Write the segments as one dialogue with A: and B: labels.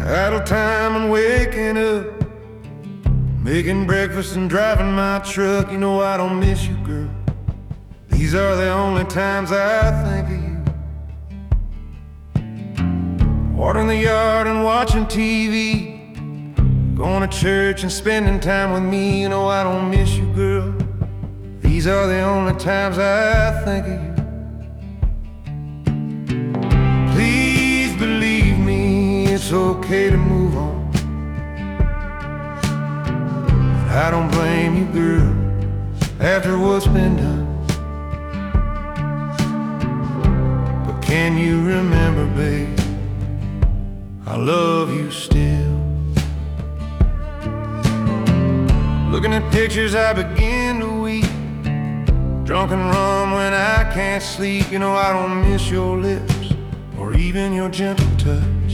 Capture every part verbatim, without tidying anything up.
A: idle time and waking up, making breakfast and driving my truck. You know I don't miss you, girl. These are the only times I think of you. Watering the yard and watching T V, going to church and spending time with me. You know I don't miss you, girl. These are the only times I think of you. Please believe me, it's okay to move on. I don't blame you, girl, after what's been done. But can you remember, babe, I love you still. Looking at pictures I begin to weep, drunk and rum when I can't sleep. You know I don't miss your lips or even your gentle touch.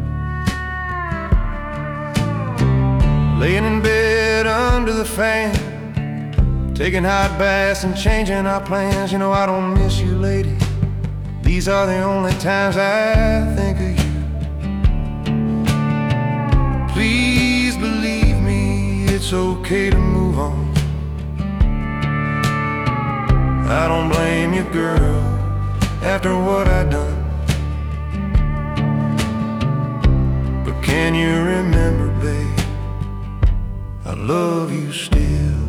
A: Laying in bed under the fan, taking hot baths and changing our plans. You know I don't miss you, lady. These are the only times I think of you. Please believe me, it's okay to move on. I don't blame you, girl, after what I've done. But can you remember, babe, I love you still.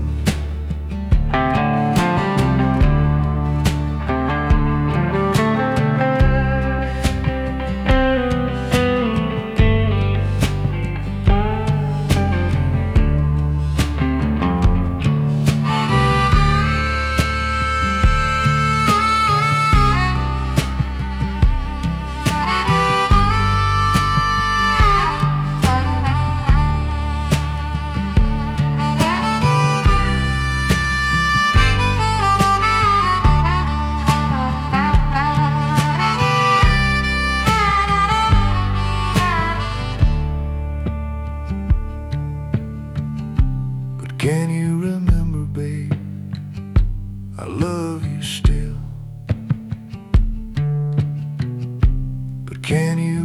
A: Can you remember, babe, I love you still. But can you